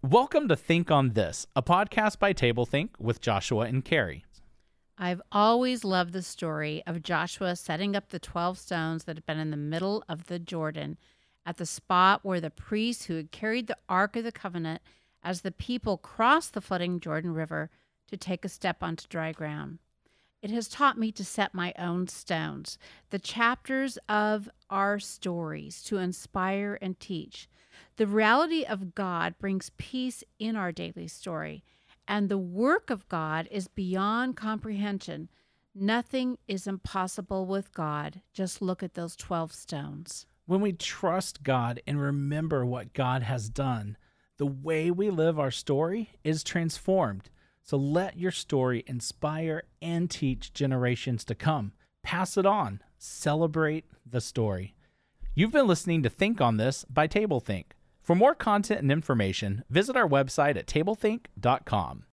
Welcome to Think on This, a podcast by TableThink with Joshua and Carrie. I've always loved the story of Joshua setting up the 12 stones that had been in the middle of the Jordan at the spot where the priests who had carried the Ark of the Covenant as the people crossed the flooding Jordan River to take a step onto dry ground. It has taught me to set my own stones, the chapters of our stories to inspire and teach. The reality of God brings peace in our daily story, and the work of God is beyond comprehension. Nothing is impossible with God. Just look at those 12 stones. When we trust God and remember what God has done, the way we live our story is transformed. So let your story inspire and teach generations to come. Pass it on. Celebrate the story. You've been listening to Think on This by TableThink. For more content and information, visit our website at tablethink.com.